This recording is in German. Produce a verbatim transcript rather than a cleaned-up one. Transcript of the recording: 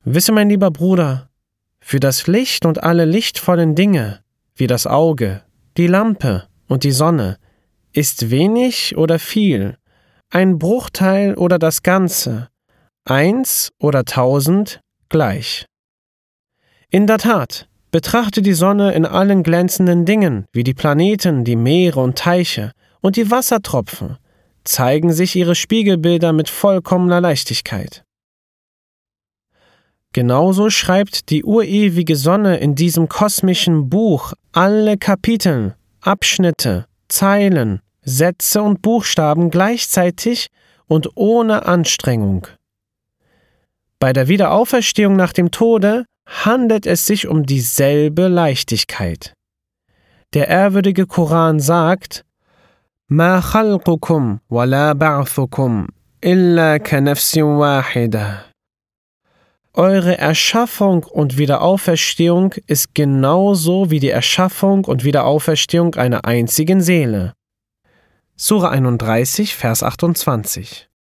Wisse, mein lieber Bruder, für das Licht und alle lichtvollen Dinge, wie das Auge, die Lampe und die Sonne, ist wenig oder viel, ein Bruchteil oder das Ganze, eins oder tausend gleich. In der Tat, betrachte die Sonne in allen glänzenden Dingen, wie die Planeten, die Meere und Teiche und die Wassertropfen, zeigen sich ihre Spiegelbilder mit vollkommener Leichtigkeit. Genauso schreibt die urewige Sonne in diesem kosmischen Buch alle Kapitel, Abschnitte, Zeilen, Sätze und Buchstaben gleichzeitig und ohne Anstrengung. Bei der Wiederauferstehung nach dem Tode handelt es sich um dieselbe Leichtigkeit. Der ehrwürdige Koran sagt: Ma khalqukum wa la ba'thukum illa ka nafsin wahida. Eure Erschaffung und Wiederauferstehung ist genauso wie die Erschaffung und Wiederauferstehung einer einzigen Seele. Sura einunddreißig, Vers achtundzwanzig.